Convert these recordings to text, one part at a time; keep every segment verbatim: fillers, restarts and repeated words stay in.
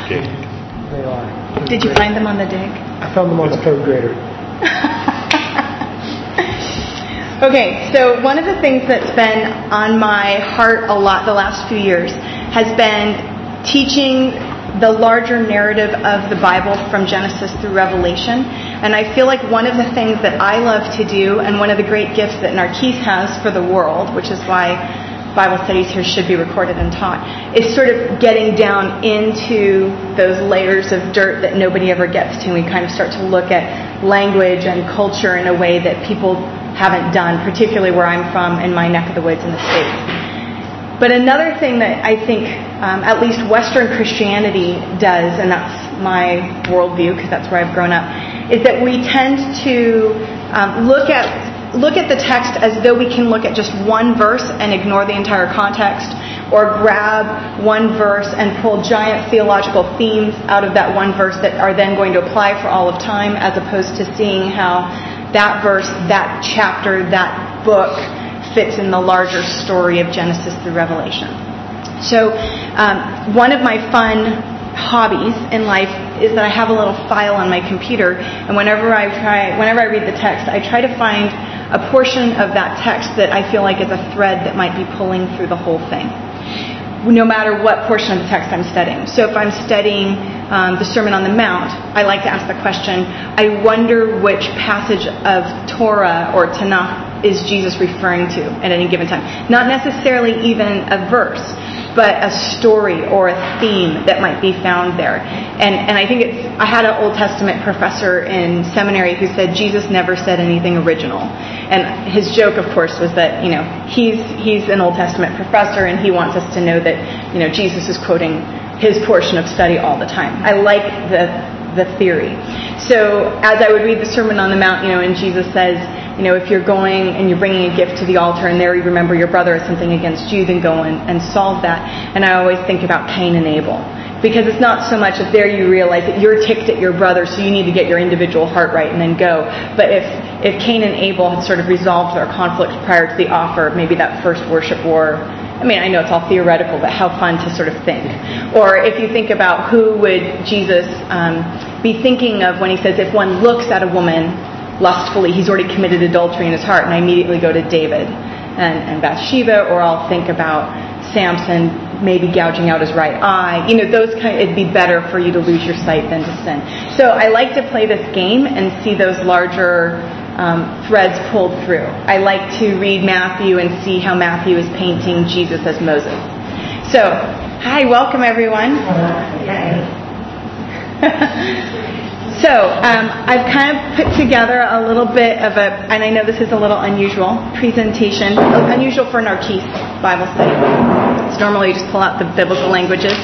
Okay. They are. Did you great. find them on the dig? I found them on the third grader. Okay, so one of the things that's been on my heart a lot the last few years has been teaching the larger narrative of the Bible from Genesis through Revelation. And I feel like one of the things that I love to do, and one of the great gifts that Narcisse has for the world, which is why Bible studies here should be recorded and taught, is sort of getting down into those layers of dirt that nobody ever gets to. And we kind of start to look at language and culture in a way that people haven't done, particularly where I'm from in my neck of the woods in the States. But another thing that I think um, at least Western Christianity does, and that's my worldview because that's where I've grown up, is that we tend to um, look at look at the text as though we can look at just one verse and ignore the entire context, or grab one verse and pull giant theological themes out of that one verse that are then going to apply for all of time, as opposed to seeing how that verse, that chapter, that book fits in the larger story of Genesis through Revelation. So um, one of my fun hobbies in life is that I have a little file on my computer, and whenever I try, whenever I read the text, I try to find a portion of that text that I feel like is a thread that might be pulling through the whole thing, no matter what portion of the text I'm studying. So if I'm studying um, the Sermon on the Mount, I like to ask the question, I wonder which passage of Torah or Tanakh is Jesus referring to at any given time. Not necessarily even a verse, but a story or a theme that might be found there. And and I think it's, I had an Old Testament professor in seminary who said Jesus never said anything original. And his joke, of course, was that, you know, he's he's an Old Testament professor and he wants us to know that, you know, Jesus is quoting his portion of study all the time. I like the the theory. So as I would read the Sermon on the Mount, you know, and Jesus says, you know, if you're going and you're bringing a gift to the altar and there you remember your brother has something against you, then go and, and solve that. And I always think about Cain and Abel. Because it's not so much that there you realize that you're ticked at your brother, so you need to get your individual heart right and then go. But if, if Cain and Abel had sort of resolved their conflict prior to the offer, maybe that first worship war, I mean, I know it's all theoretical, but how fun to sort of think. Or if you think about who would Jesus um, be thinking of when he says, if one looks at a woman lustfully, he's already committed adultery in his heart, and I immediately go to David and, and Bathsheba, or I'll think about Samson maybe gouging out his right eye. You know, those kind, it'd be better for you to lose your sight than to sin. So I like to play this game and see those larger um, threads pulled through. I like to read Matthew and see how Matthew is painting Jesus as Moses. So, hi, welcome everyone. Hi. So, um, I've kind of put together a little bit of a, and I know this is a little unusual, presentation, unusual for Narcisse Bible study. So normally you just pull out the biblical languages.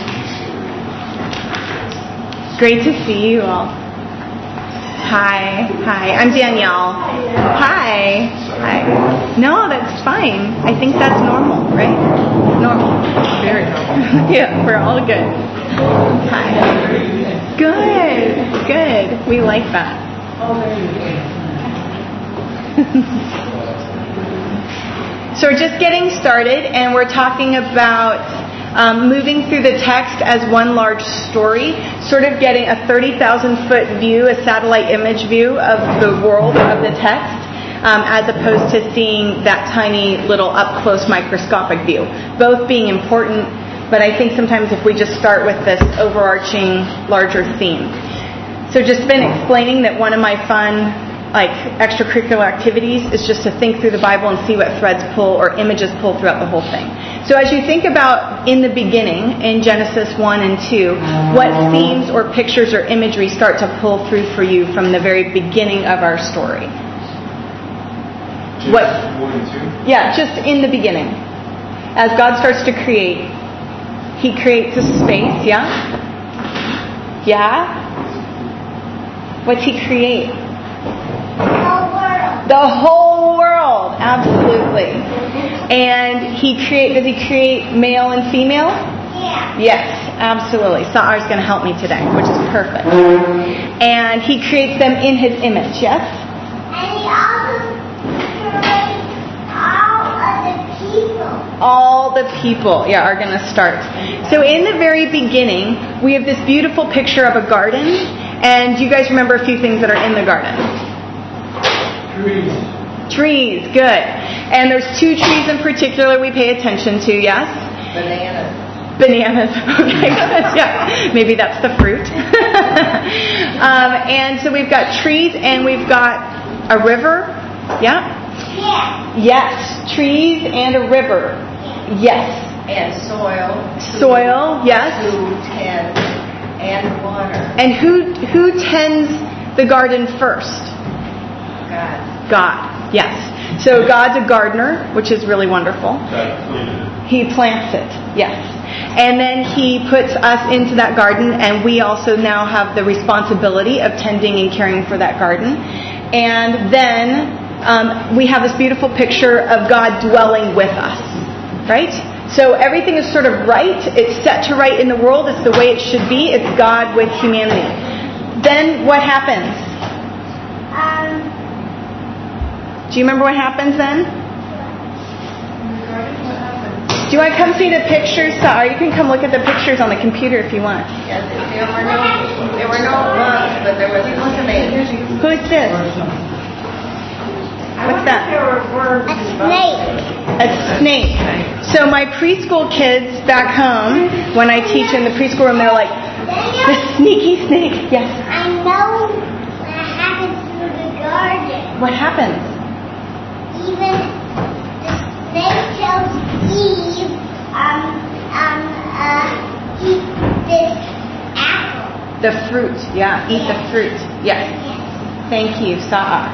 Great to see you all. Hi, hi, I'm Danielle. Hi, hi. No, that's fine. I think that's normal, right? Normal. Very normal. Yeah, we're all good. Hi. Good, good. We like that. So we're just getting started, and we're talking about um, moving through the text as one large story, sort of getting a thirty thousand foot view, a satellite image view of the world of the text, um, as opposed to seeing that tiny little up-close microscopic view. Both being important, but I think sometimes if we just start with this overarching larger theme. So just been explaining that one of my fun, like, extracurricular activities is just to think through the Bible and see what threads pull or images pull throughout the whole thing. So as you think about in the beginning, in Genesis one and two, what themes or pictures or imagery start to pull through for you from the very beginning of our story? Genesis what? one and two? Yeah, just in the beginning. As God starts to create, He creates a space, yeah? Yeah? What's He create? The whole world. The whole world, absolutely. And He create, does He create male and female? Yeah. Yes, absolutely. Sa'ar's going to help me today, which is perfect. And He creates them in His image, yes? And He also creates all of the people. all the people, yeah, are going to start. So in the very beginning, we have this beautiful picture of a garden, and you guys remember a few things that are in the garden. Trees. Trees, good. And there's two trees in particular we pay attention to, yes? Bananas. Bananas, okay, yeah, maybe that's the fruit. um, and so we've got trees and we've got a river, yeah? Yeah. Yes, trees and a river, yes. And soil. Soil, yes. Who tends, and water. And who who tends the garden first? God. God, yes. So God's a gardener, which is really wonderful. He plants it, yes. And then He puts us into that garden, and we also now have the responsibility of tending and caring for that garden. And then um, we have this beautiful picture of God dwelling with us, right? So everything is sort of right. It's set to right in the world. It's the way it should be. It's God with humanity. Then what happens? Um. Do you remember what happens then? Do you want to come see the pictures? Or you can come look at the pictures on the computer if you want. Yes, there were no, there were no bugs, but there was a snake. Who's this? What's that? A snake. A snake. So my preschool kids back home, when I teach in the preschool room, they're like, the sneaky snake. Yes. I know what happens through the garden. What happens? Even the snake tells Eve, um, um, uh, eat this apple. The fruit. Yeah, eat the fruit. Yes. Thank you, Sa'a.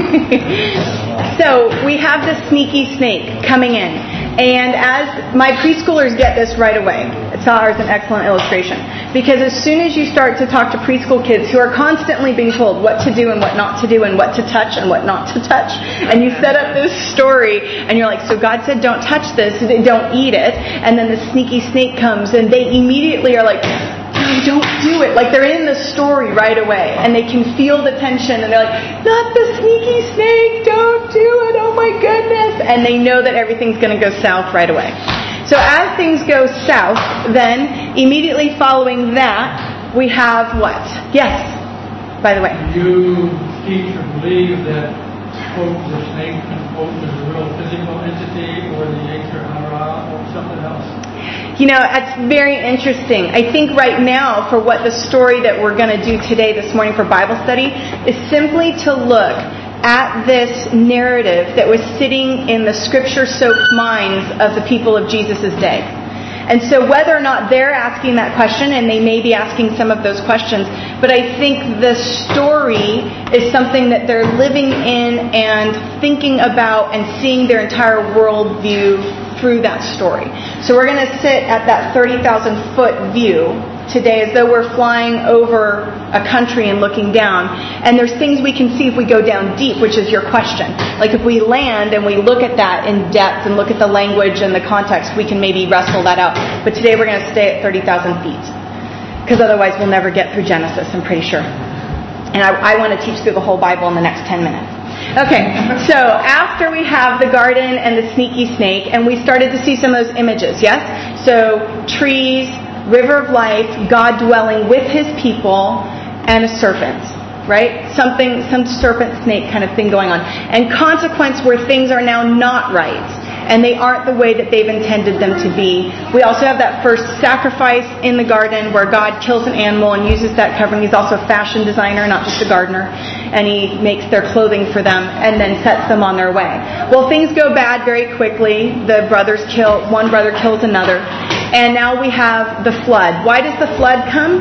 So we have the sneaky snake coming in. And as my preschoolers get this right away, Sa'a is an excellent illustration. Because as soon as you start to talk to preschool kids who are constantly being told what to do and what not to do and what to touch and what not to touch, and you set up this story and you're like, so God said don't touch this, don't eat it, and then the sneaky snake comes and they immediately are like, no, don't do it. Like they're in the story right away and they can feel the tension and they're like, not the sneaky snake, don't do it, oh my goodness. And they know that everything's going to go south right away. So as things go south, then immediately following that, we have what? Yes, by the way. Do you teach or believe that, quote, the snake, unquote, is a real physical entity or the Yetzer Hara or something else? You know, it's very interesting. I think right now, for what the story that we're going to do today, this morning for Bible study, is simply to look at this narrative that was sitting in the scripture-soaked minds of the people of Jesus' day. And so whether or not they're asking that question, and they may be asking some of those questions, but I think the story is something that they're living in and thinking about and seeing their entire worldview through that story. So we're going to sit at that thirty thousand foot view today as though we're flying over a country and looking down. And there's things we can see if we go down deep, which is your question. Like if we land and we look at that in depth and look at the language and the context, we can maybe wrestle that out. But today we're going to stay at thirty thousand feet. Because otherwise we'll never get through Genesis, I'm pretty sure. And I, I want to teach through the whole Bible in the next ten minutes. Okay, so after we have the garden and the sneaky snake, and we started to see some of those images, yes? So trees, river of life, God dwelling with His people, and a serpent, right? Something, some serpent snake kind of thing going on. And consequence where things are now not right, and they aren't the way that they've intended them to be. We also have that first sacrifice in the garden where God kills an animal and uses that covering. He's also a fashion designer, not just a gardener. And He makes their clothing for them and then sets them on their way. Well, things go bad very quickly. The brothers kill, one brother kills another. And now we have the flood. Why does the flood come?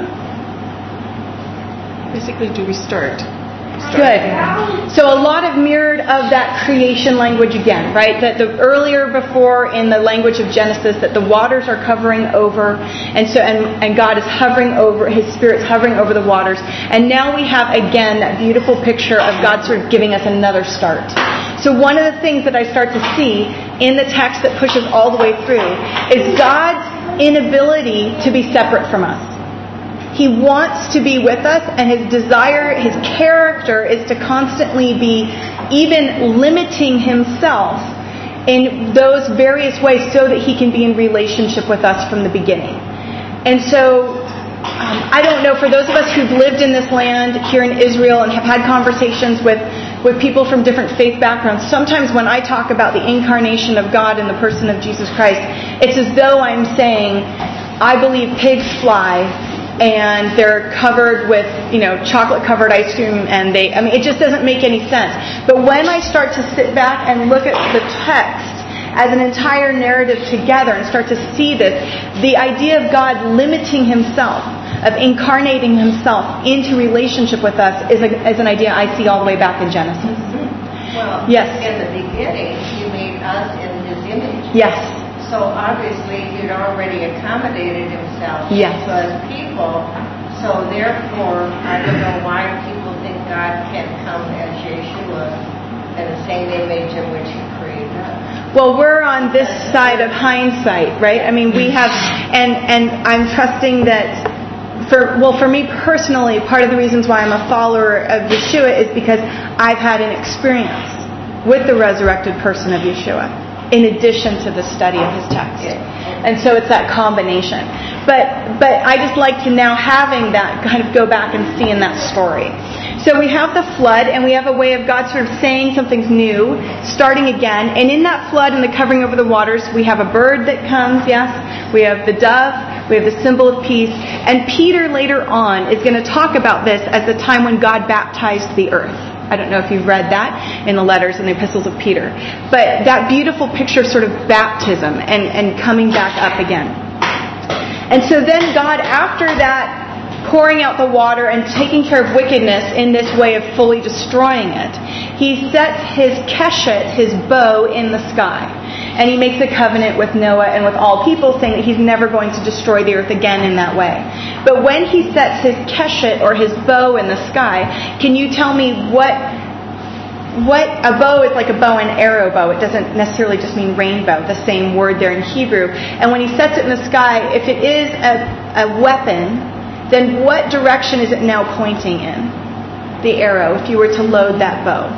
Basically to restart. Good. So a lot of mirrored of that creation language again, right? That the earlier before in the language of Genesis that the waters are covering over, and so and, and God is hovering over, His Spirit's hovering over the waters. And now we have again that beautiful picture of God sort of giving us another start. So one of the things that I start to see in the text that pushes all the way through is God's inability to be separate from us. He wants to be with us, and His desire, His character is to constantly be even limiting Himself in those various ways so that he can be in relationship with us from the beginning. And so, um, I don't know, for those of us who've lived in this land here in Israel and have had conversations with, with people from different faith backgrounds, sometimes when I talk about the incarnation of God in the person of Jesus Christ, it's as though I'm saying, I believe pigs fly and they're covered with, you know, chocolate-covered ice cream, and they, I mean, it just doesn't make any sense. But when I start to sit back and look at the text as an entire narrative together and start to see this, the idea of God limiting himself, of incarnating himself into relationship with us is, a, is an idea I see all the way back in Genesis. Well, yes. In the beginning, he made us in his image. Yes. So obviously, he'd already accommodated himself yes. to us people. So therefore, I don't know why people think God can come as Yeshua in the same image in which he created us. Well, we're on this side of hindsight, right? I mean, we have, and and I'm trusting that, for well, for me personally, part of the reasons why I'm a follower of Yeshua is because I've had an experience with the resurrected person of Yeshua, in addition to the study of his text. And so it's that combination. But but I just like to now having that kind of go back and see in that story. So we have the flood, and we have a way of God sort of saying something's new, starting again. And in that flood and the covering over the waters, we have a bird that comes, yes. We have the dove. We have the symbol of peace. And Peter later on is going to talk about this as the time when God baptized the earth. I don't know if you've read that in the letters and the epistles of Peter. But that beautiful picture of sort of baptism and, and coming back up again. And so then God, after that, pouring out the water and taking care of wickedness in this way of fully destroying it, he sets his keshet, his bow, in the sky. And he makes a covenant with Noah and with all people, saying that he's never going to destroy the earth again in that way. But when he sets his keshet, or his bow, in the sky, can you tell me what what a bow is? Like a bow and arrow bow. It doesn't necessarily just mean rainbow, the same word there in Hebrew. And when he sets it in the sky, if it is a, a weapon, then what direction is it now pointing in? The arrow, if you were to load that bow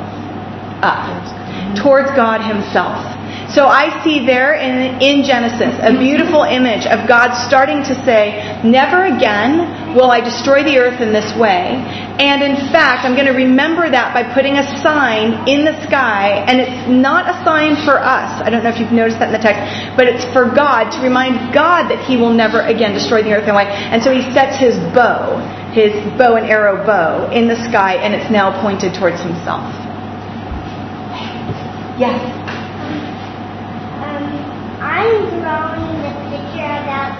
up, towards God himself. So I see there in, in Genesis a beautiful image of God starting to say, never again will I destroy the earth in this way. And in fact, I'm going to remember that by putting a sign in the sky. And it's not a sign for us. I don't know if you've noticed that in the text. But it's for God, to remind God that he will never again destroy the earth in that way. And so he sets his bow, his bow and arrow bow, in the sky. And it's now pointed towards himself. Yes? I'm drawing the picture about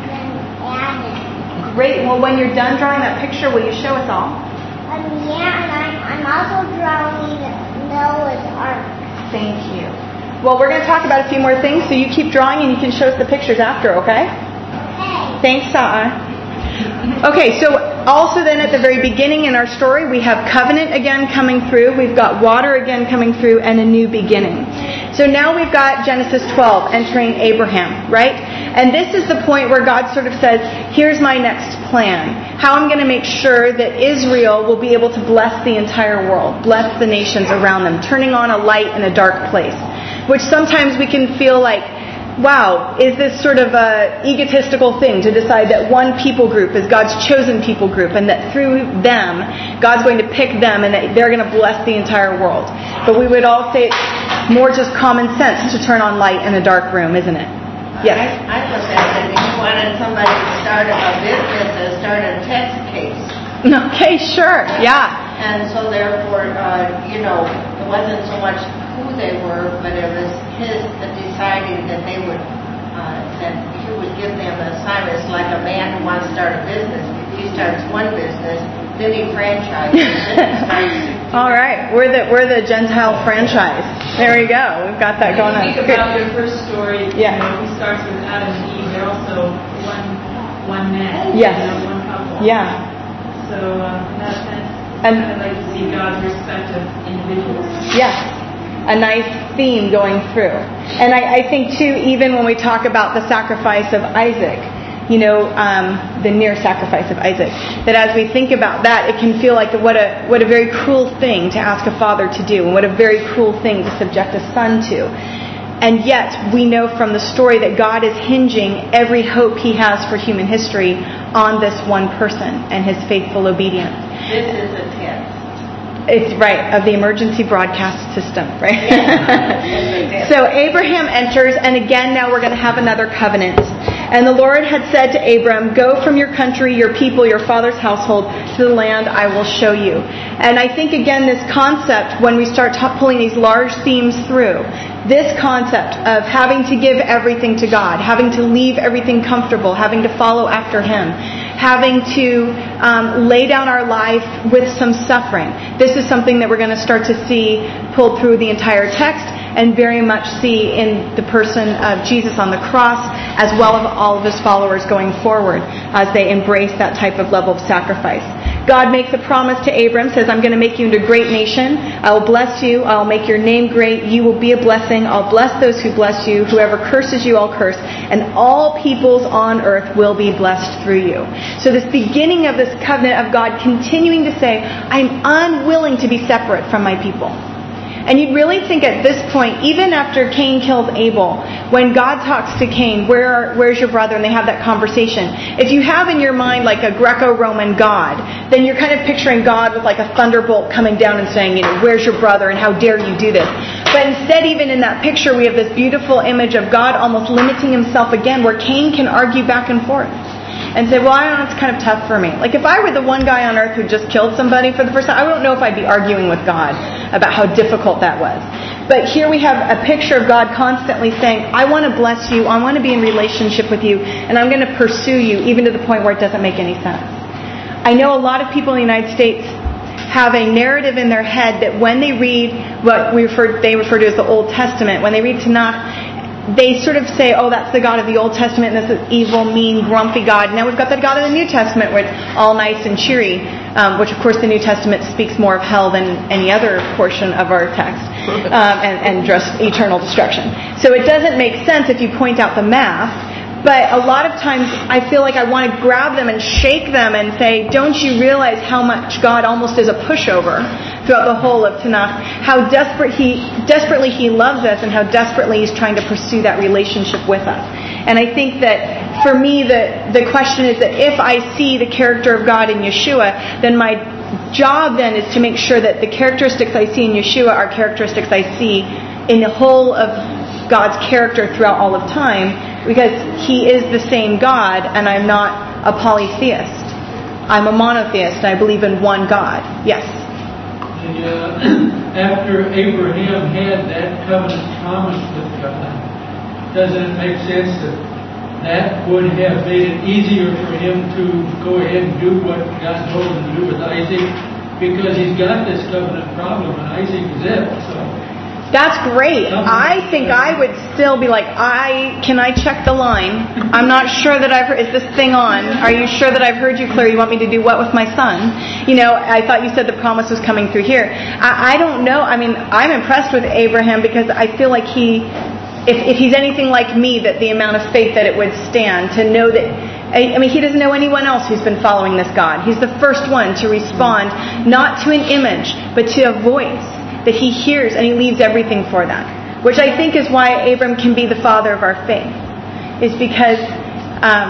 Adam. Great. Well, when you're done drawing that picture, will you show us all? Um, yeah, and I'm, I'm also drawing Noah's Ark. Thank you. Well, we're going to talk about a few more things, so you keep drawing and you can show us the pictures after, okay? Okay. Thanks, Sa'a. Okay, so also then at the very beginning in our story, we have covenant again coming through. We've got water again coming through, and a new beginning. So now we've got Genesis twelve entering Abraham, right? And this is the point where God sort of says, here's my next plan. How I'm going to make sure that Israel will be able to bless the entire world, bless the nations around them, turning on a light in a dark place. Which sometimes we can feel like, wow, is this sort of a egotistical thing to decide that one people group is God's chosen people group, and that through them, God's going to pick them and that they're going to bless the entire world. But we would all say it's more just common sense to turn on light in a dark room, isn't it? Yes. I, I was asking if you wanted somebody to start a business and start a test case. Okay, sure, yeah. And so therefore, uh, you know, it wasn't so much who they were, but it was his the deciding that they would, uh, that he would give them assignments, like a man who wants to start a business. He starts one business, then he franchises. All right, we're the we're the Gentile franchise. There we go. We've got that going on. Think about their first story. Yeah. You know, he starts with Adam and Eve. They're also one one man. Yes. You know, one couple. Yeah. So uh, in that sense, And- kind of like to see God's respect of individuals. Yes. A nice theme going through. And I, I think, too, even when we talk about the sacrifice of Isaac, you know, um, the near sacrifice of Isaac, that as we think about that, it can feel like what a what a very cruel thing to ask a father to do, and what a very cruel thing to subject a son to. And yet, we know from the story that God is hinging every hope He has for human history on this one person and his faithful obedience. This is a test. It's right, of the emergency broadcast system, right? Yes. So Abraham enters, and again now we're going to have another covenant. And the Lord had said to Abram, "Go from your country, your people, your father's household, to the land I will show you." And I think again this concept, when we start t- pulling these large themes through, this concept of having to give everything to God, having to leave everything comfortable, having to follow after Him, having to um, lay down our life with some suffering. This is something that we're going to start to see pulled through the entire text, and very much see in the person of Jesus on the cross, as well as all of His followers going forward as they embrace that type of level of sacrifice. God makes a promise to Abram, says, "I'm going to make you into a great nation. I will bless you. I'll make your name great. You will be a blessing. I'll bless those who bless you. Whoever curses you, I'll curse. And all peoples on earth will be blessed through you." So this beginning of this covenant of God continuing to say, "I'm unwilling to be separate from my people." And you'd really think at this point, even after Cain kills Abel, when God talks to Cain, Where are, where's your brother? And they have that conversation. If you have in your mind like a Greco-Roman God, then you're kind of picturing God with like a thunderbolt coming down and saying, you know, "Where's your brother? And how dare you do this?" But instead, even in that picture, we have this beautiful image of God almost limiting Himself again, where Cain can argue back and forth and say, "Well, I don't know, it's kind of tough for me." Like if I were the one guy on earth who just killed somebody for the first time, I don't know if I'd be arguing with God about how difficult that was. But here we have a picture of God constantly saying, "I want to bless you, I want to be in relationship with you, and I'm going to pursue you," even to the point where it doesn't make any sense. I know a lot of people in the United States have a narrative in their head that when they read what we refer, they refer to as the Old Testament, when they read Tanakh, they sort of say, "Oh, that's the God of the Old Testament, and this is evil, mean, grumpy God. Now we've got that God of the New Testament where it's all nice and cheery," um, which of course the New Testament speaks more of hell than any other portion of our text, um, and, and just eternal destruction. So it doesn't make sense if you point out the math. But a lot of times I feel like I want to grab them and shake them and say, "Don't you realize how much God almost is a pushover throughout the whole of Tanakh? How desperate he, desperately He loves us, and how desperately He's trying to pursue that relationship with us." And I think that for me, the, the question is that if I see the character of God in Yeshua, then my job then is to make sure that the characteristics I see in Yeshua are characteristics I see in the whole of God's character throughout all of time, because He is the same God, and I'm not a polytheist. I'm a monotheist, and I believe in one God. Yes? The, uh, after Abraham had that covenant promise with God, doesn't it make sense that that would have made it easier for him to go ahead and do what God told him to do with Isaac? Because he's got this covenant problem, and Isaac is it. So that's great. I think I would still be like, I can I check the line? I'm not sure that I've heard, is this thing on? Are you sure that I've heard you clear? You want me to do what with my son? You know, I thought you said the promise was coming through here. I, I don't know. I mean, I'm impressed with Abraham because I feel like he, if, if he's anything like me, that the amount of faith that it would stand to know that, I mean, he doesn't know anyone else who's been following this God. He's the first one to respond, not to an image, but to a voice that he hears, and he leaves everything for that. Which I think is why Abram can be the father of our faith. Is because um,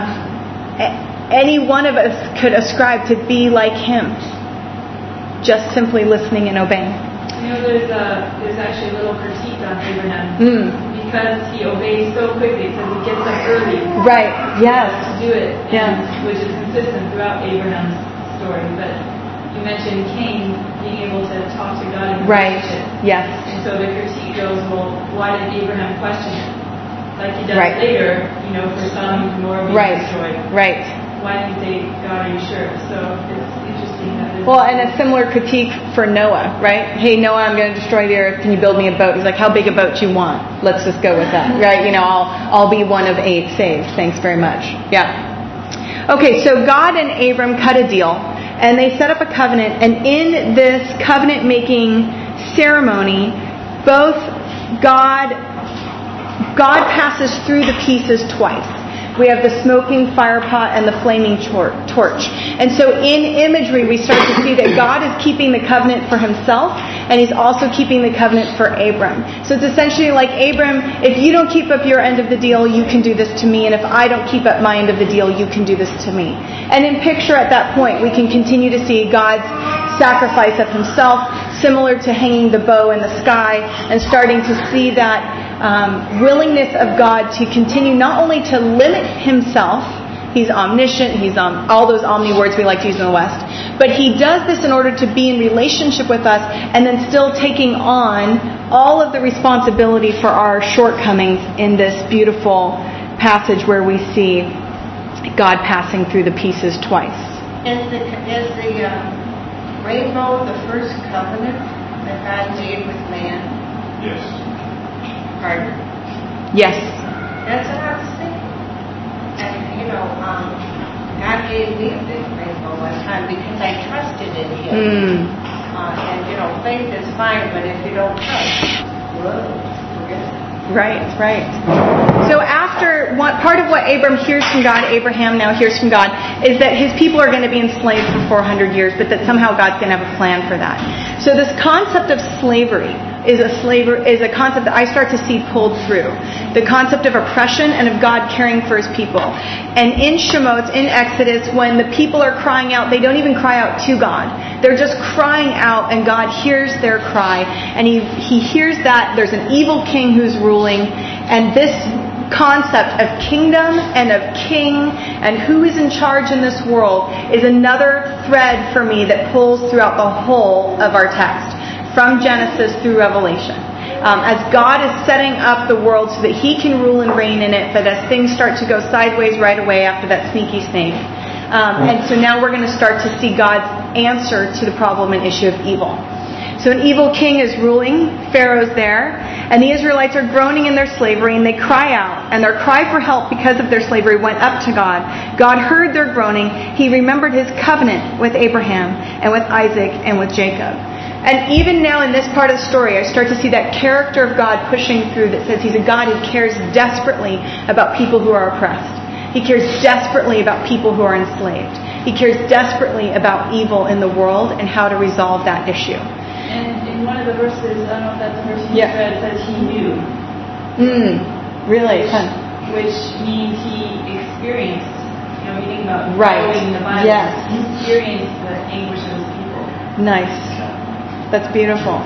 any one of us could ascribe to be like him. Just simply listening and obeying. You know, there's a, there's actually a little critique on Abraham. Mm. Because he obeys so quickly, because he gets up early. Right, yes. To do it. Yeah. And, which is consistent throughout Abraham's story. But you mentioned Cain being able to talk to God in right. relationship. Yes. And so the critique goes, well, why did Abraham question it? Like he does right. later, you know, for Sodom and Gomorrah being right. destroyed. Right. Why didn't he say, God, are you sure? So it's interesting that there's... Well, and a similar critique for Noah, right? Hey, Noah, I'm going to destroy the earth. Can you build me a boat? He's like, how big a boat do you want? Let's just go with that, right? You know, I'll I'll be one of eight saved. Thanks very much. Yeah. Okay, so God and Abram cut a deal. And they set up a covenant, and in this covenant-making ceremony, both God, God passes through the pieces twice. We have the smoking fire pot and the flaming tor- torch. And so in imagery, we start to see that God is keeping the covenant for himself, and he's also keeping the covenant for Abram. So it's essentially like, Abram, if you don't keep up your end of the deal, you can do this to me. And if I don't keep up my end of the deal, you can do this to me. And in picture at that point, we can continue to see God's sacrifice of himself, similar to hanging the bow in the sky, and starting to see that um, willingness of God to continue not only to limit himself, he's omniscient, he's um, all those omni words we like to use in the West, but he does this in order to be in relationship with us, and then still taking on all of the responsibility for our shortcomings in this beautiful passage where we see God passing through the pieces twice. Is the, is the uh, rainbow the first covenant that God made with man? Yes. Pardon? Yes. That's what I was thinking. And, you know, um, God gave me a big rainbow one time because I trusted in him. Mm. Uh, and, you know, faith is fine, but if you don't trust, whoa, forget it. Right, right. So after, one, part of what Abram hears from God, Abraham now hears from God, is that his people are going to be enslaved for four hundred years, but that somehow God's going to have a plan for that. So this concept of slavery is a slaver is a concept that I start to see pulled through. The concept of oppression and of God caring for his people. And in Shemot, in Exodus, when the people are crying out, they don't even cry out to God. They're just crying out, and God hears their cry. And he, he hears that there's an evil king who's ruling, and this concept of kingdom and of king and who is in charge in this world is another thread for me that pulls throughout the whole of our text, from Genesis through Revelation. Um, as God is setting up the world so that he can rule and reign in it, but as things start to go sideways right away after that sneaky snake. Um, and so now we're going to start to see God's answer to the problem and issue of evil. So an evil king is ruling, Pharaoh's there, and the Israelites are groaning in their slavery, and they cry out, and their cry for help because of their slavery went up to God. God heard their groaning. He remembered his covenant with Abraham and with Isaac and with Jacob. And even now in this part of the story, I start to see that character of God pushing through that says he's a God who cares desperately about people who are oppressed. He cares desperately about people who are enslaved. He cares desperately about evil in the world and how to resolve that issue. And in one of the verses, I don't know if that's the verse you yeah. read, it says he knew. Mm, really? Which, which means he experienced, you know, you think about right. knowing the Bible, yes. he experienced the anguish of his people. Nice. That's beautiful.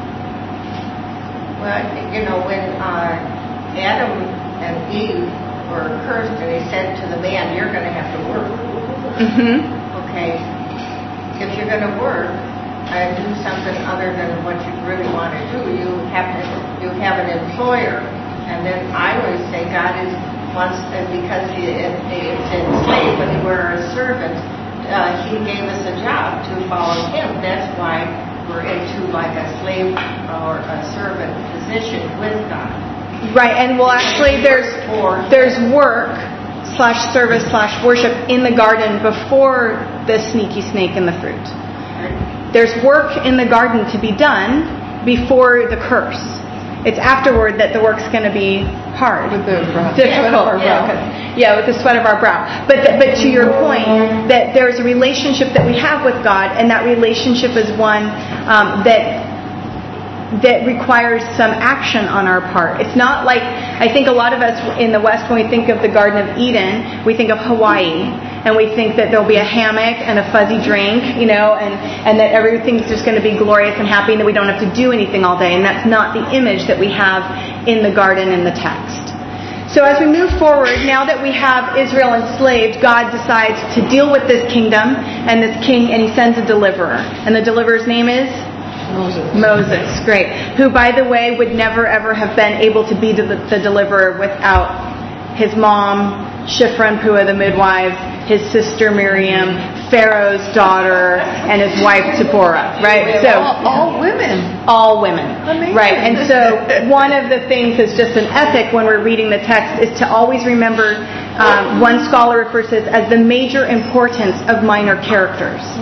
Well, you know, when uh, Adam and Eve were cursed, and he said to the man, you're going to have to work. Mm-hmm. Okay, if you're going to work and do something other than what you really want to do, you have to, you have an employer. And then I always say God is wants, because he, it's enslaved, but we're a servant, uh, he gave us a job to follow him. That's why we're into like a slave or a servant position with God. Right, and well, actually, there's there's work slash service slash worship in the garden before the sneaky snake and the fruit. There's work in the garden to be done before the curse. It's afterward that the work's going to be hard, With the brow. difficult. Yeah. Yeah, with the sweat of our brow. But th- but to your point, that there's a relationship that we have with God, and that relationship is one um, that that requires some action on our part. It's not like, I think a lot of us in the West, when we think of the Garden of Eden, we think of Hawaii, and we think that there'll be a hammock and a fuzzy drink, you know, and, and that everything's just going to be glorious and happy, and that we don't have to do anything all day. And that's not the image that we have in the garden in the text. So as we move forward, now that we have Israel enslaved, God decides to deal with this kingdom and this king, and he sends a deliverer. And the deliverer's name is? Moses. Moses, great. Who, by the way, would never ever have been able to be the, the deliverer without his mom, Shiphrah and Puah, the midwives, his sister Miriam, Pharaoh's daughter, and his wife Zipporah, right? So all, all women. all women. Amazing. Right. And so one of the things that's just an ethic when we're reading the text is to always remember, um, one scholar refers to this as the major importance of minor characters. Mm.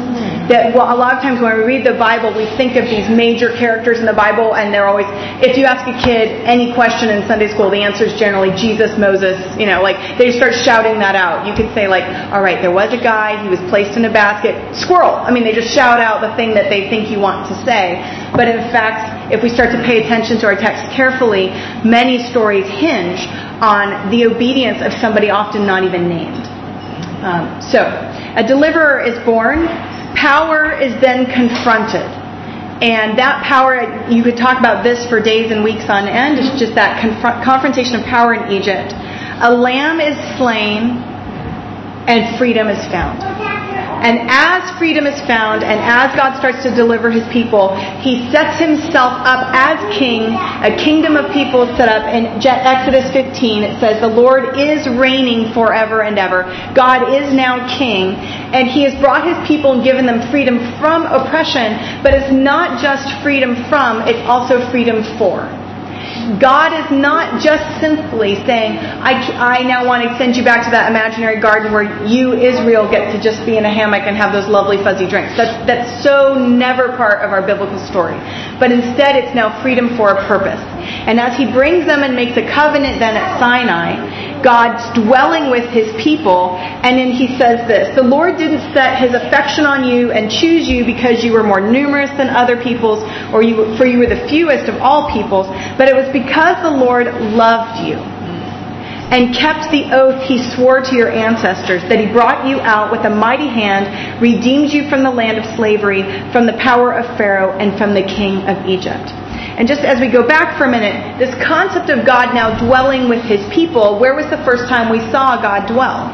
that well, a lot of times when we read the Bible, we think of these major characters in the Bible, and they're always, if you ask a kid any question in Sunday school, the answer is generally Jesus, Moses, you know, like they start shouting that out. You could say like, all right, there was a guy, he was placed in a basket, squirrel. I mean, they just shout out the thing that they think you want to say. But in fact, if we start to pay attention to our text carefully, many stories hinge on the obedience of somebody often not even named. Um, so, a deliverer is born. Power is then confronted. And that power, you could talk about this for days and weeks on end. It's just that confront, confrontation of power in Egypt. A lamb is slain and freedom is found. And as freedom is found and as God starts to deliver his people, he sets himself up as king. A kingdom of people is set up. In Exodus fifteen, it says, the Lord is reigning forever and ever. God is now king. And he has brought his people and given them freedom from oppression. But it's not just freedom from, it's also freedom for. God is not just simply saying, I, I now want to send you back to that imaginary garden where you, Israel, get to just be in a hammock and have those lovely fuzzy drinks. That's, that's so never part of our biblical story. But instead, it's now freedom for a purpose. And as he brings them and makes a covenant then at Sinai, God's dwelling with his people, and then he says this, the Lord didn't set his affection on you and choose you because you were more numerous than other peoples, or you, for you were the fewest of all peoples, but it was because the Lord loved you and kept the oath he swore to your ancestors, that he brought you out with a mighty hand, redeemed you from the land of slavery, from the power of Pharaoh, and from the king of Egypt. And just as we go back for a minute, this concept of God now dwelling with his people, where was the first time we saw God dwell?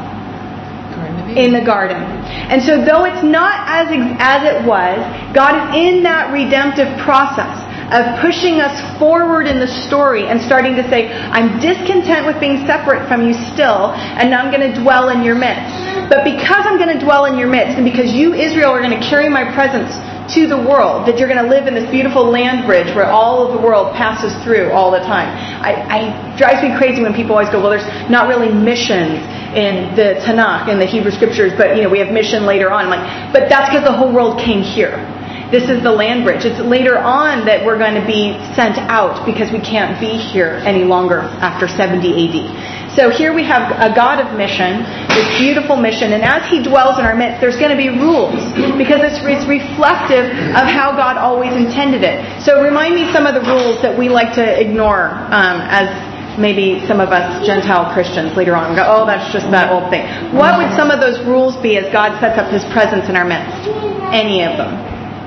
In the garden. And so though it's not as as it was, God is in that redemptive process of pushing us forward in the story and starting to say, I'm discontent with being separate from you still, and I'm going to dwell in your midst. But because I'm going to dwell in your midst, and because you, Israel, are going to carry my presence to the world, that you're going to live in this beautiful land bridge where all of the world passes through all the time. I, I drives me crazy when people always go, well, there's not really missions in the Tanakh, in the Hebrew scriptures, but you know we have mission later on. I'm like, but that's because the whole world came here. This is the land bridge. It's later on that we're going to be sent out because we can't be here any longer after seventy A D. So here we have a God of mission, this beautiful mission, and as he dwells in our midst, there's going to be rules because it's, it's reflective of how God always intended it. So remind me some of the rules that we like to ignore um, as maybe some of us Gentile Christians later on go, oh, that's just that old thing. What would some of those rules be as God sets up his presence in our midst? Any of them?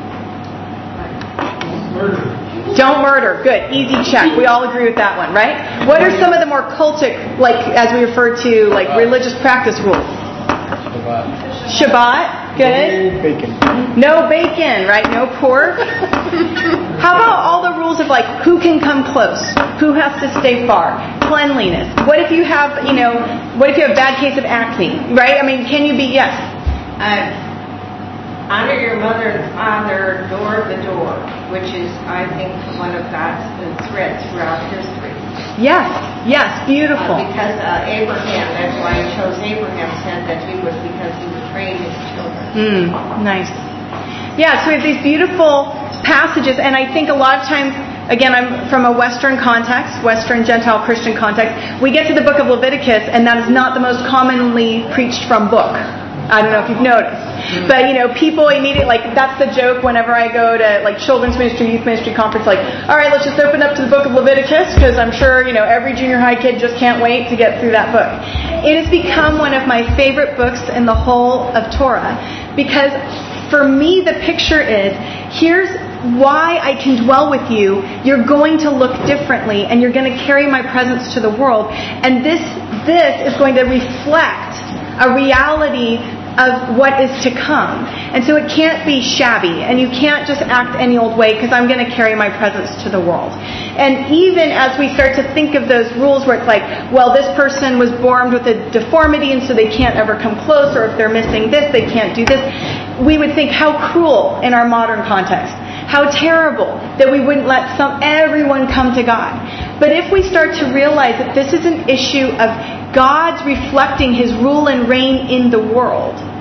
Murder. Don't murder. Good. Easy check. We all agree with that one, right? What are some of the more cultic, like as we refer to, like religious practice rules? Shabbat. Shabbat. Good. No bacon. No bacon, right? No pork. How about all the rules of like who can come close? Who has to stay far? Cleanliness. What if you have, you know, what if you have a bad case of acne, right? I mean, can you be, yes? Uh, honor your mother and father, door the door, which is, I think, one of God's threads throughout history. Yes, yes, beautiful. Uh, because uh, Abraham, that's why he chose Abraham, said that he was because he would train his children. Mm, nice. Yeah, so we have these beautiful passages, and I think a lot of times, again, I'm from a Western context, Western Gentile Christian context, we get to the book of Leviticus, and that is not the most commonly preached from book. I don't know if you've noticed. But, you know, people immediately, like, that's the joke whenever I go to, like, children's ministry, youth ministry conference, like, all right, let's just open up to the book of Leviticus, because I'm sure, you know, every junior high kid just can't wait to get through that book. It has become one of my favorite books in the whole of Torah, because for me, the picture is, here's why I can dwell with you. You're going to look differently, and you're going to carry my presence to the world. And this, this is going to reflect a reality of what is to come. And so it can't be shabby, and you can't just act any old way because I'm going to carry my presence to the world. And even as we start to think of those rules where it's like, well, this person was born with a deformity and so they can't ever come close, or if they're missing this, they can't do this, we would think how cruel in our modern context. How terrible that we wouldn't let some everyone come to God. But if we start to realize that this is an issue of God's reflecting his rule and reign in the world,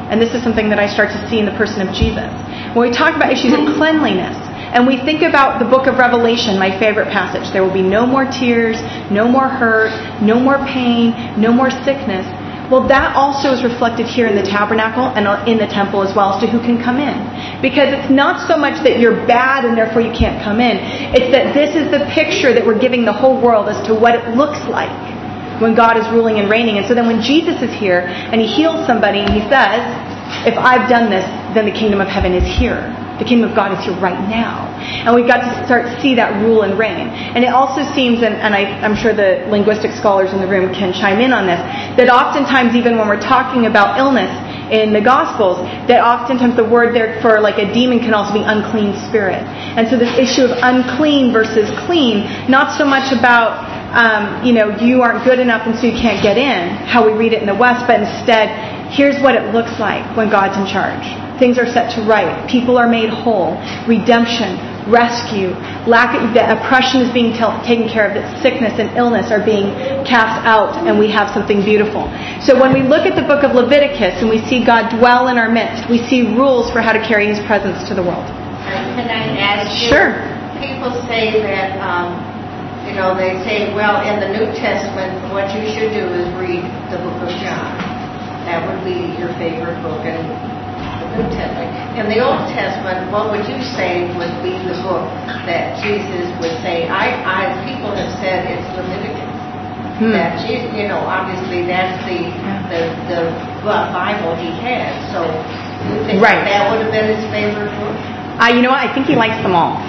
And this is something that I start to see in the person of Jesus. When we talk about issues of cleanliness, and we think about the book of Revelation, my favorite passage, there will be no more tears, no more hurt, no more pain, no more sickness. Well, that also is reflected here in the tabernacle and in the temple as well as to who can come in. Because it's not so much that you're bad and therefore you can't come in. It's that this is the picture that we're giving the whole world as to what it looks like when God is ruling and reigning. And so then when Jesus is here and He heals somebody and He says, if I've done this, then the kingdom of heaven is here. The kingdom of God is here right now. And we've got to start to see that rule and reign. And it also seems, and, and I, I'm sure the linguistic scholars in the room can chime in on this, that oftentimes even when we're talking about illness in the Gospels, that oftentimes the word there for like a demon can also be unclean spirit. And so this issue of unclean versus clean, not so much about, um, you know, you aren't good enough and so you can't get in, how we read it in the West, but instead, here's what it looks like when God's in charge. Things are set to right. People are made whole. Redemption, rescue, lack of, that oppression is being t- taken care of, that sickness and illness are being cast out, and we have something beautiful. So when we look at the book of Leviticus and we see God dwell in our midst, we see rules for how to carry His presence to the world. Can I ask you? Sure. People say that, um, you know, they say, well, in the New Testament, what you should do is read the book of John. That would be your favorite book in the New Testament. In the Old Testament, what would you say would be the book that Jesus would say? I, I people have said it's Leviticus. Hmm. That Jesus, you know, obviously that's the the, the Bible He had. So you think right. that would have been His favorite book? Uh, you know what? I think He likes them all.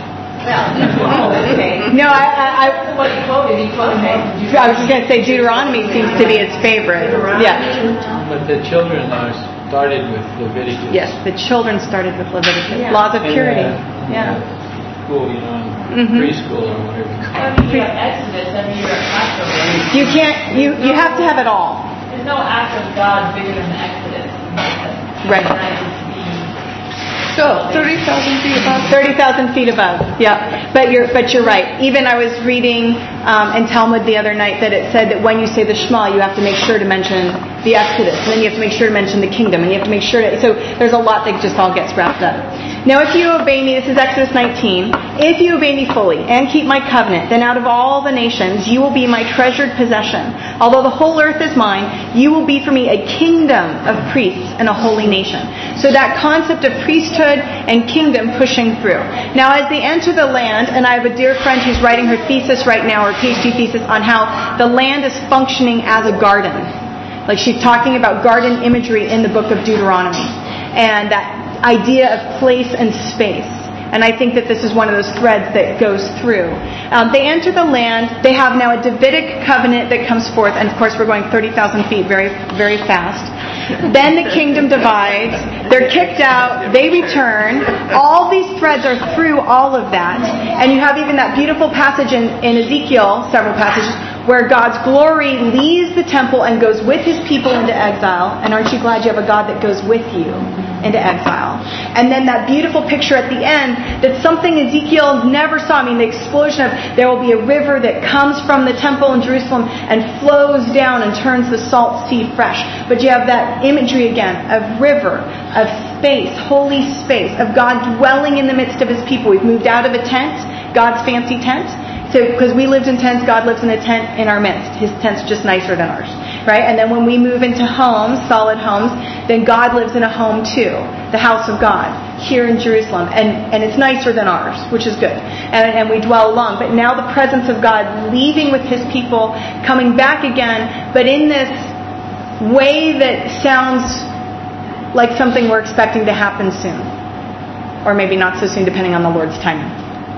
Well, okay. No, I, I, I, what he quoted, he quoted I was just going to say Deuteronomy seems to be its favorite. Yeah. But the children are started with Leviticus. Yes, the children started with Leviticus. Yeah. Laws of purity. And, uh, Yeah. School, you know, Mm-hmm. preschool or whatever you call I it. mean, you have Exodus, I mean, you're at Passover. You can't. You you have to have it all. There's no act of God bigger than the Exodus. Right. So, thirty thousand feet above. Thirty thousand feet above. Yeah, but you're but you're right. Even I was reading um, in Talmud the other night that it said that when you say the Shema, you have to make sure to mention the Exodus, and then you have to make sure to mention the kingdom, and you have to make sure to. So there's a lot that just all gets wrapped up. Now, if you obey me, this is Exodus nineteen. If you obey me fully and keep my covenant, then out of all the nations you will be my treasured possession. Although the whole earth is mine, you will be for me a kingdom of priests and a holy nation. So that concept of priesthood and kingdom pushing through. Now, as they enter the land, and I have a dear friend who's writing her thesis right now, her PhD thesis, on how the land is functioning as a garden. Like she's talking about garden imagery in the book of Deuteronomy. And that idea of place and space. And I think that this is one of those threads that goes through. Um, they enter the land. They have now a Davidic covenant that comes forth. And, of course, we're going thirty thousand feet very, very fast. Then the kingdom divides. They're kicked out. They return. All these threads are through all of that. And you have even that beautiful passage in, in Ezekiel, several passages, where God's glory leaves the temple and goes with His people into exile. And aren't you glad you have a God that goes with you into exile? And then that beautiful picture at the end, that's something Ezekiel never saw. I mean, the explosion of there will be a river that comes from the temple in Jerusalem and flows down and turns the salt sea fresh. But you have that imagery again of river, of space, holy space, of God dwelling in the midst of His people. We've moved out of a tent, God's fancy tent. So, because we lived in tents, God lives in a tent in our midst. His tent's just nicer than ours, right? And then when we move into homes, solid homes, then God lives in a home too, the house of God, here in Jerusalem. And, and it's nicer than ours, which is good. And, and we dwell along. But now the presence of God leaving with His people, coming back again, but in this way that sounds like something we're expecting to happen soon. Or maybe not so soon, depending on the Lord's timing.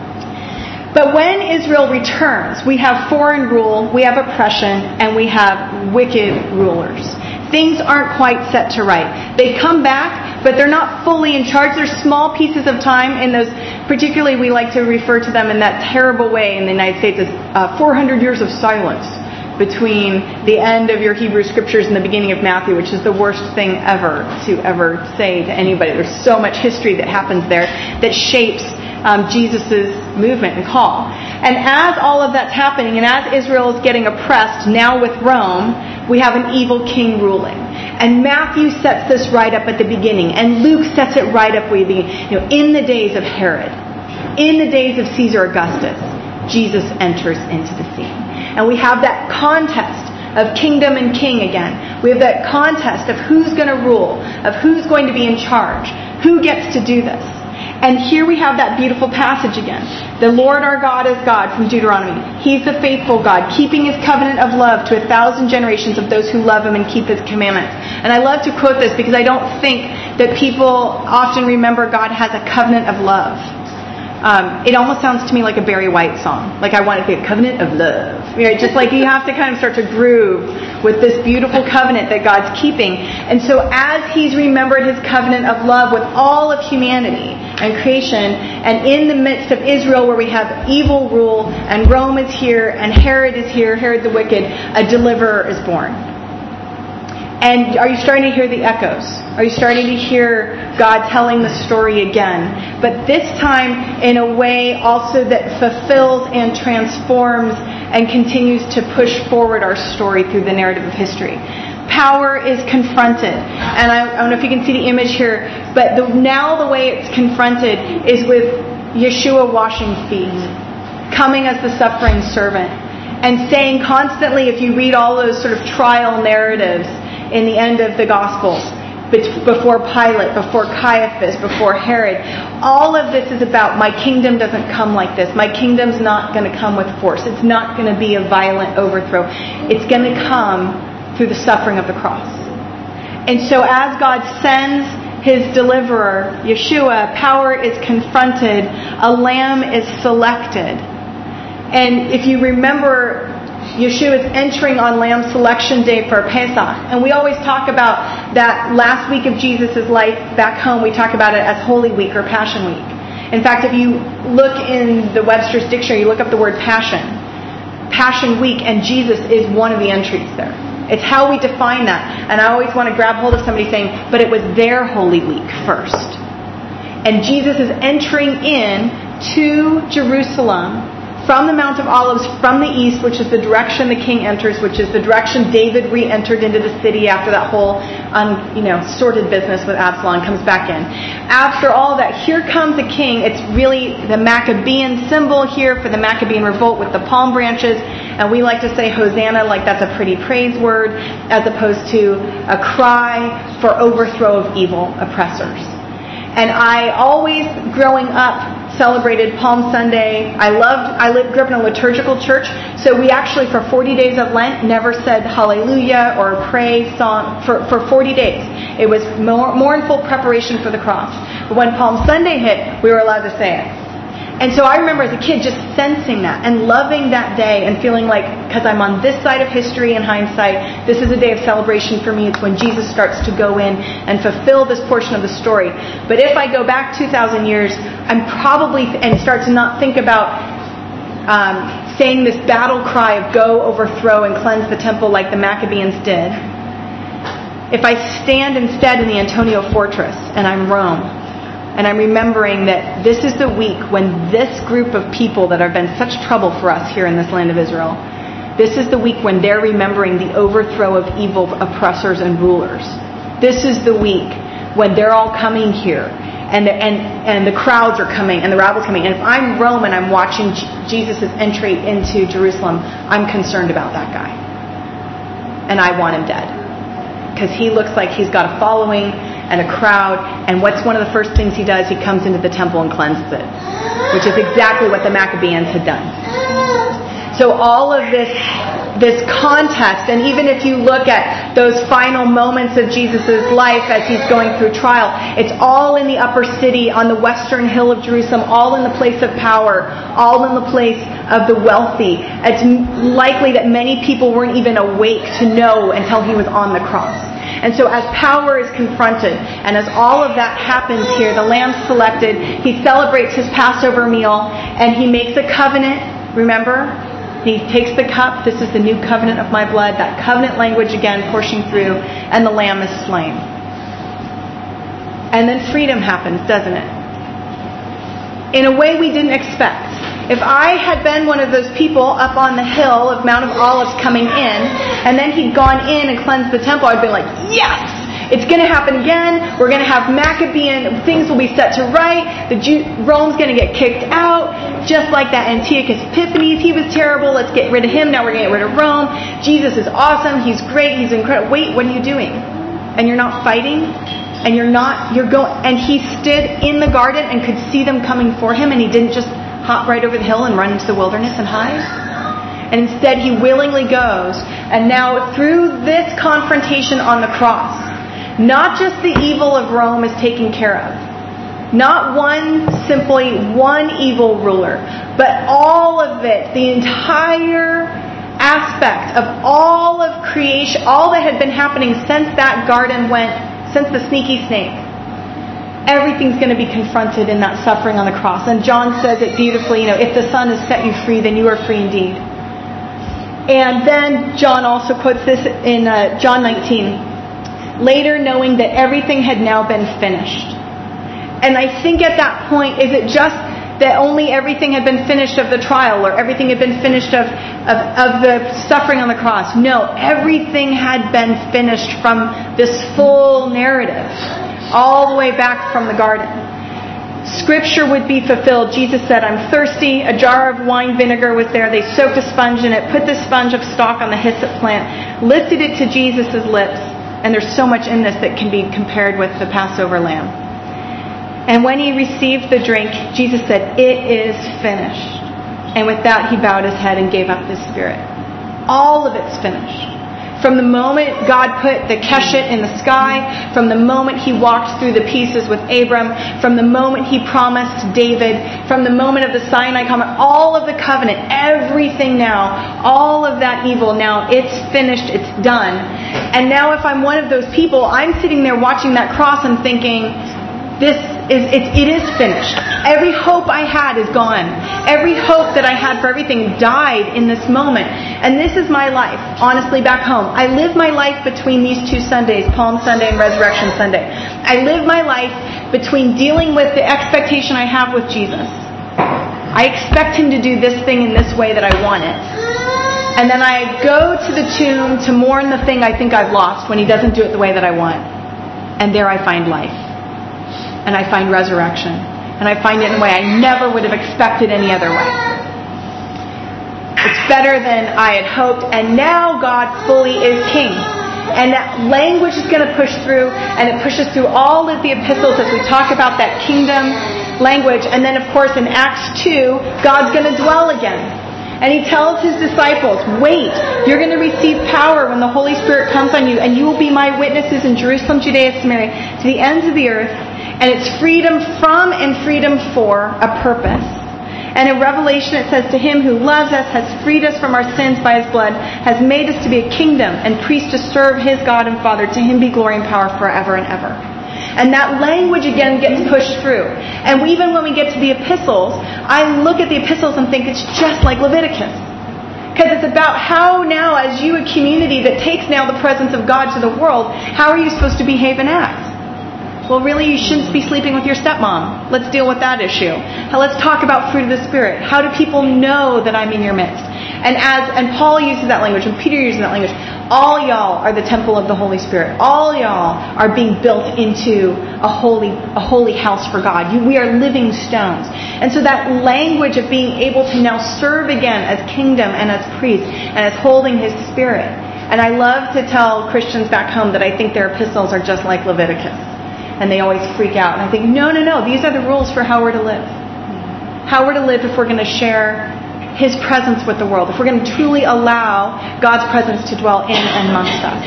But when Israel returns, we have foreign rule, we have oppression, and we have wicked rulers. Things aren't quite set to right. They come back, but they're not fully in charge. There's small pieces of time in those, particularly we like to refer to them in that terrible way in the United States as uh, four hundred years of silence between the end of your Hebrew scriptures and the beginning of Matthew, which is the worst thing ever to ever say to anybody. There's so much history that happens there that shapes Um, Jesus' movement and call. And as all of that's happening, and as Israel is getting oppressed, now with Rome, we have an evil king ruling. And Matthew sets this right up at the beginning. And Luke sets it right up where you begin. You know, in the days of Herod, in the days of Caesar Augustus, Jesus enters into the scene. And we have that contest of kingdom and king again. We have that contest of who's going to rule, of who's going to be in charge, who gets to do this. And here we have that beautiful passage again. The Lord our God is God from Deuteronomy. He's the faithful God, keeping His covenant of love to a thousand generations of those who love Him and keep His commandments. And I love to quote this because I don't think that people often remember God has a covenant of love. Um, it almost sounds to me like a Barry White song. Like I want to say, covenant of love. You know, just like you have to kind of start to groove with this beautiful covenant that God's keeping. And so as He's remembered His covenant of love with all of humanity and creation, and in the midst of Israel where we have evil rule, and Rome is here, and Herod is here, Herod the wicked, a deliverer is born. And are you starting to hear the echoes? Are you starting to hear God telling the story again? But this time in a way also that fulfills and transforms and continues to push forward our story through the narrative of history. Power is confronted. And I, I don't know if you can see the image here, but the, now the way it's confronted is with Yeshua washing feet, coming as the suffering servant, and saying constantly, if you read all those sort of trial narratives, in the end of the Gospels, before Pilate, before Caiaphas, before Herod, all of this is about my kingdom doesn't come like this. My kingdom's not going to come with force. It's not going to be a violent overthrow. It's going to come through the suffering of the cross. And so as God sends His deliverer, Yeshua, power is confronted, a lamb is selected. And if you remember, Yeshua is entering on Lamb Selection Day for Pesach. And we always talk about that last week of Jesus' life back home. We talk about it as Holy Week or Passion Week. In fact, if you look in the Webster's Dictionary, you look up the word Passion. Passion Week, and Jesus is one of the entries there. It's how we define that. And I always want to grab hold of somebody saying, but it was their Holy Week first. And Jesus is entering in to Jerusalem from the Mount of Olives, from the east, which is the direction the king enters, which is the direction David re-entered into the city after that whole un, you know, sordid business with Absalom, comes back in. After all that, here comes a king. It's really the Maccabean symbol here for the Maccabean revolt with the palm branches. And we like to say Hosanna like that's a pretty praise word, as opposed to a cry for overthrow of evil oppressors. And I always, growing up, celebrated Palm Sunday. I loved, I lived, grew up in a liturgical church, so we actually, for forty days of Lent, never said hallelujah or praise song for, for forty days. It was more, mournful preparation for the cross. But when Palm Sunday hit, we were allowed to say it. And so I remember as a kid just sensing that and loving that day and feeling like, because I'm on this side of history in hindsight, this is a day of celebration for me. It's when Jesus starts to go in and fulfill this portion of the story. But if I go back two thousand years, I'm probably, and start to not think about um, saying this battle cry of go, overthrow, and cleanse the temple like the Maccabeans did. If I stand instead in the Antonia Fortress and I'm Rome, and I'm remembering that this is the week when this group of people that have been such trouble for us here in this land of Israel, this is the week when they're remembering the overthrow of evil oppressors and rulers. This is the week when they're all coming here, and the, and, and the crowds are coming, and the rabble's coming. And if I'm Rome and I'm watching Jesus' entry into Jerusalem, I'm concerned about that guy. And I want him dead. Because he looks like he's got a following and a crowd, and what's one of the first things he does? He comes into the temple and cleanses it, which is exactly what the Maccabeans had done. So all of this this contest, and even if you look at those final moments of Jesus' life as he's going through trial, it's all in the upper city on the western hill of Jerusalem, all in the place of power, all in the place of the wealthy. It's likely that many people weren't even awake to know until he was on the cross. And so as power is confronted, and as all of that happens here, the Lamb's selected, he celebrates his Passover meal, and he makes a covenant, remember? He takes the cup, this is the new covenant of my blood, that covenant language again pushing through, and the Lamb is slain. And then freedom happens, doesn't it? In a way we didn't expect. If I had been one of those people up on the hill of Mount of Olives coming in, and then he'd gone in and cleansed the temple, I'd be like, yes! It's going to happen again. We're going to have Maccabean. Things will be set to right. The Jew, Rome's going to get kicked out. Just like that Antiochus Epiphanes. He was terrible. Let's get rid of him. Now we're going to get rid of Rome. Jesus is awesome. He's great. He's incredible. Wait, what are you doing? And you're not fighting? And you're not, you're going, and he stood in the garden and could see them coming for him, and he didn't just hop right over the hill and run into the wilderness and hide. And instead he willingly goes. And now through this confrontation on the cross, not just the evil of Rome is taken care of. Not one, simply one evil ruler, but all of it, the entire aspect of all of creation, all that had been happening since that garden went, since the sneaky snake. Everything's going to be confronted in that suffering on the cross. And John says it beautifully, you know, if the Son has set you free, then you are free indeed. And then John also quotes this in uh, John nineteen. Later, knowing that everything had now been finished. And I think at that point, is it just that only everything had been finished of the trial, or everything had been finished of, of, of the suffering on the cross? No, everything had been finished from this full narrative, all the way back from the garden. Scripture would be fulfilled. Jesus said, I'm thirsty. A jar of wine vinegar was there. They soaked a sponge in it, put the sponge of stalk on the hyssop plant, lifted it to Jesus' lips. And there's so much in this that can be compared with the Passover lamb. And when he received the drink, Jesus said, it is finished. And with that, he bowed his head and gave up his spirit. All of it's finished. From the moment God put the keshet in the sky, from the moment he walked through the pieces with Abram, from the moment he promised David, from the moment of the Sinai covenant, all of the covenant, everything now, all of that evil now, it's finished, it's done. And now if I'm one of those people, I'm sitting there watching that cross and thinking, this is, it, it is finished. Every hope I had is gone. Every hope that I had for everything died in this moment. And this is my life, honestly, back home. I live my life between these two Sundays, Palm Sunday and Resurrection Sunday. I live my life between dealing with the expectation I have with Jesus. I expect him to do this thing in this way that I want it. And then I go to the tomb to mourn the thing I think I've lost when he doesn't do it the way that I want. And there I find life. And I find resurrection. And I find it in a way I never would have expected any other way. It's better than I had hoped. And now God fully is king. And that language is going to push through. And it pushes through all of the epistles as we talk about that kingdom language. And then, of course, in Acts two, God's going to dwell again. And he tells his disciples, wait, you're going to receive power when the Holy Spirit comes on you. And you will be my witnesses in Jerusalem, Judea, Samaria, to the ends of the earth. And it's freedom from and freedom for a purpose. And in Revelation it says, to him who loves us, has freed us from our sins by his blood, has made us to be a kingdom and priests to serve his God and Father. To him be glory and power forever and ever. And that language again gets pushed through. And even when we get to the epistles, I look at the epistles and think it's just like Leviticus. Because it's about how now, as you a community that takes now the presence of God to the world, how are you supposed to behave and act? Well, really, you shouldn't be sleeping with your stepmom. Let's deal with that issue. Now, let's talk about fruit of the Spirit. How do people know that I'm in your midst? And as and Paul uses that language, and Peter uses that language, all y'all are the temple of the Holy Spirit. All y'all are being built into a holy a holy house for God. You, we are living stones. And so that language of being able to now serve again as kingdom and as priest and as holding his Spirit. And I love to tell Christians back home that I think their epistles are just like Leviticus. And they always freak out. And I think, no, no, no. These are the rules for how we're to live. How we're to live if we're going to share his presence with the world. If we're going to truly allow God's presence to dwell in and amongst us.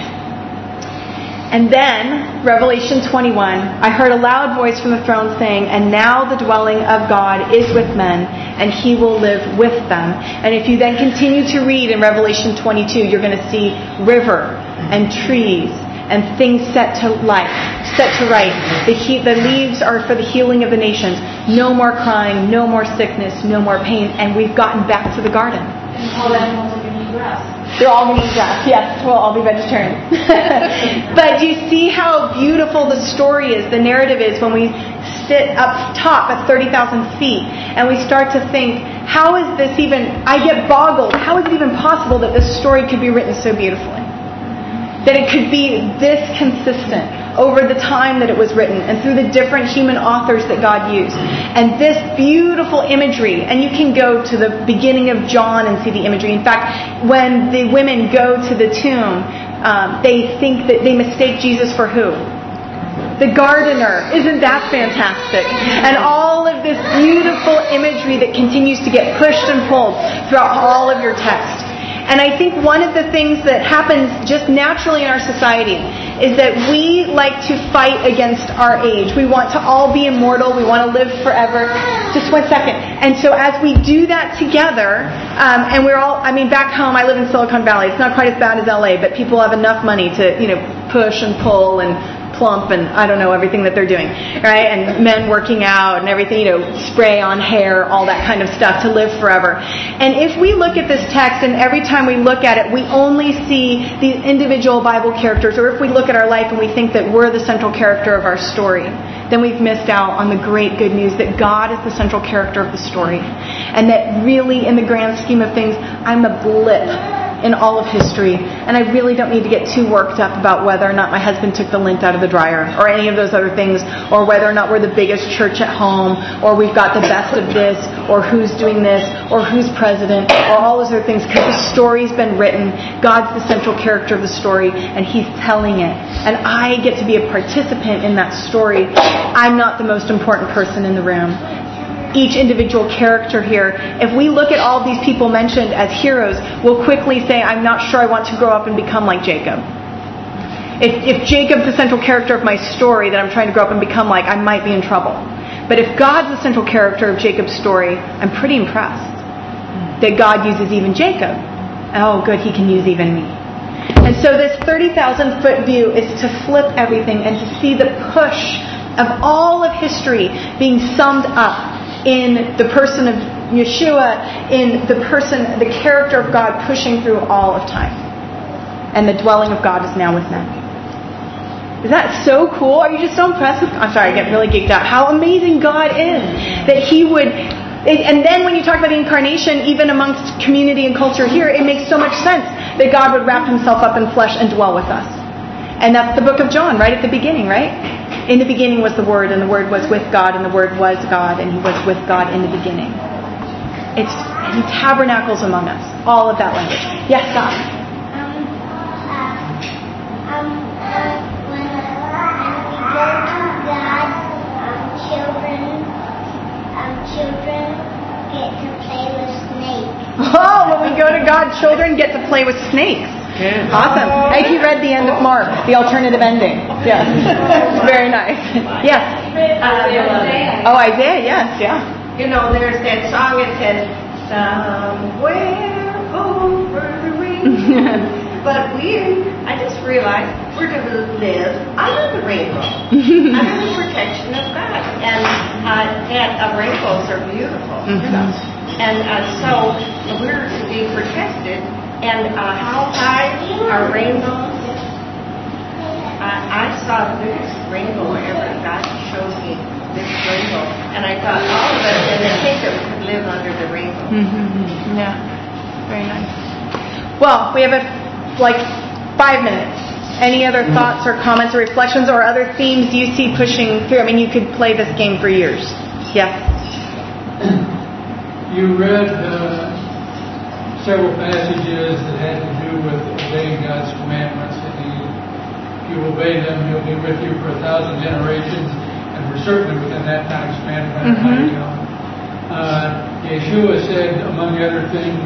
And then, Revelation twenty-one, I heard a loud voice from the throne saying, and now the dwelling of God is with men, and he will live with them. And if you then continue to read in Revelation twenty-two, you're going to see river and trees and things set to life, set to right. The, he- the leaves are for the healing of the nations. No more crying, no more sickness, no more pain. And we've gotten back to the garden. And all animals are going to eat grass. They're all going to eat grass. Yes, we'll all be vegetarian. But do you see how beautiful the story is, the narrative is, when we sit up top at thirty thousand feet and we start to think, how is this even, I get boggled, how is it even possible that this story could be written so beautifully? That it could be this consistent over the time that it was written and through the different human authors that God used. And this beautiful imagery, and you can go to the beginning of John and see the imagery. In fact, when the women go to the tomb, um, they think that they mistake Jesus for who? The gardener. Isn't that fantastic? And all of this beautiful imagery that continues to get pushed and pulled throughout all of your text. And I think one of the things that happens just naturally in our society is that we like to fight against our age. We want to all be immortal. We want to live forever. Just one second. And so as we do that together, um, and we're all, I mean, back home, I live in Silicon Valley. It's not quite as bad as L A, but people have enough money to, you know, push and pull and plump and I don't know, everything that they're doing, right? And men working out and everything, you know, spray on hair, all that kind of stuff to live forever. And if we look at this text and every time we look at it, we only see these individual Bible characters, or if we look at our life and we think that we're the central character of our story, then we've missed out on the great good news that God is the central character of the story. And that really, in the grand scheme of things, I'm a blip in all of history, and I really don't need to get too worked up about whether or not my husband took the lint out of the dryer, or any of those other things, or whether or not we're the biggest church at home, or we've got the best of this, or who's doing this, or who's president, or all those other things, because the story's been written. God's the central character of the story, and He's telling it. And I get to be a participant in that story. I'm not the most important person in the room. Each individual character here, if we look at all of these people mentioned as heroes, we'll quickly say, I'm not sure I want to grow up and become like Jacob. If, if Jacob's the central character of my story that I'm trying to grow up and become like, I might be in trouble. But if God's the central character of Jacob's story, I'm pretty impressed that God uses even Jacob. Oh, good, He can use even me. And so this thirty thousand foot view is to flip everything and to see the push of all of history being summed up in the person of Yeshua, in the person, the character of God pushing through all of time. And the dwelling of God is now with men. Is that so cool? Are you just so impressed with, I'm sorry, I get really geeked out. How amazing God is. That He would, and then when you talk about the incarnation, even amongst community and culture here, it makes so much sense that God would wrap Himself up in flesh and dwell with us. And that's the book of John, right at the beginning, right? In the beginning was the Word, and the Word was with God, and the Word was God, and He was with God in the beginning. It's He tabernacles among us. All of that language. Yes, God. Um, uh, um, uh, when, when we go to God, um, children, um, children get to play with snakes. Oh, when we go to God, children get to play with snakes. Yeah. Awesome. I think you read the end of Mark, the alternative ending. Yes. Very nice. Yes. Uh, Oh, Isaiah, yes, yeah. You know, there's that song that says, somewhere over the rainbow. But we, I just realized we're going to live under the rainbow, under the protection of God. And, uh, and uh, rainbows are beautiful. Mm-hmm. And uh, so we're to be protected. And uh, how high are rainbows? I, I saw the biggest rainbow ever. God showed me this rainbow. And I thought all of us in the kingdom could live under the rainbow. Mm-hmm. Yeah. Very nice. Well, we have a, like five minutes. Any other thoughts or comments or reflections or other themes you see pushing through? I mean, you could play this game for years. Yes. You read uh, several passages that had to do with obeying God's commandments. And he, if you obey them, He'll be with you for a thousand generations, and for certainly within that time span, no matter how you know. Uh, Yeshua said, among other things,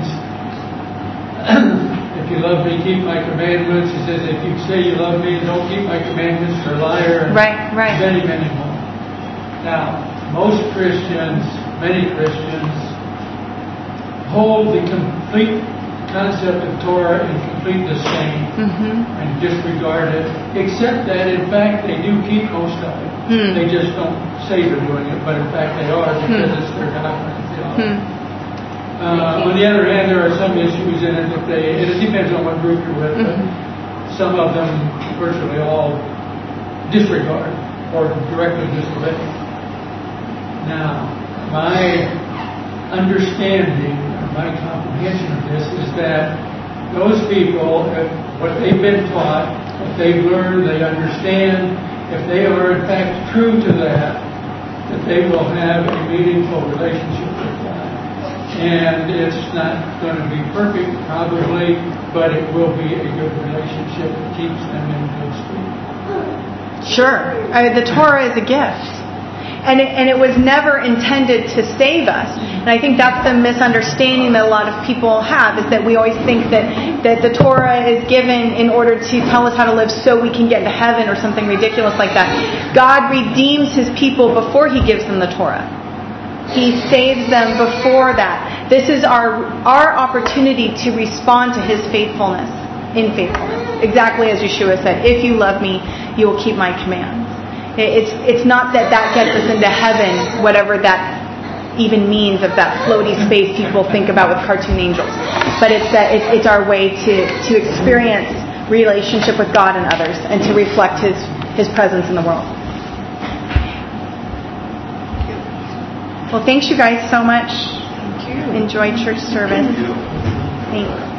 if you love me, keep my commandments. He says, if you say you love me and don't keep my commandments, you're a liar. Right, right. Many, many more. Now, most Christians, many Christians, hold the complete concept of Torah in complete disdain Mm-hmm. and disregard it, except that in fact they do keep most of it. Hmm. They just don't say they're doing it, but in fact they are because Hmm. it's their doctrine and theology. Hmm. Uh, on the other hand, there are some issues in it that they, and it depends on what group you're with, but Mm-hmm. some of them virtually all disregard or directly disobey. Now, my understanding, or my comprehension of this, is that those people, if what they've been taught, if they've learned, they understand, if they are in fact true to that, that they will have a meaningful relationship with God. And it's not going to be perfect, probably, but it will be a good relationship that keeps them in good stead. Sure. I mean, the Torah is a gift. And it, and it was never intended to save us. And I think that's the misunderstanding that a lot of people have, is that we always think that, that the Torah is given in order to tell us how to live so we can get to heaven or something ridiculous like that. God redeems His people before He gives them the Torah. He saves them before that. This is our our opportunity to respond to His faithfulness in faithfulness. Exactly as Yeshua said, if you love me, you will keep my commands. It's it's not that that gets us into heaven, whatever that even means of that floaty space people think about with cartoon angels. But it's that it, it's our way to, to experience relationship with God and others and to reflect His, His presence in the world. Well, thanks you guys so much. Thank you. Enjoy church service. Thank you. Thanks.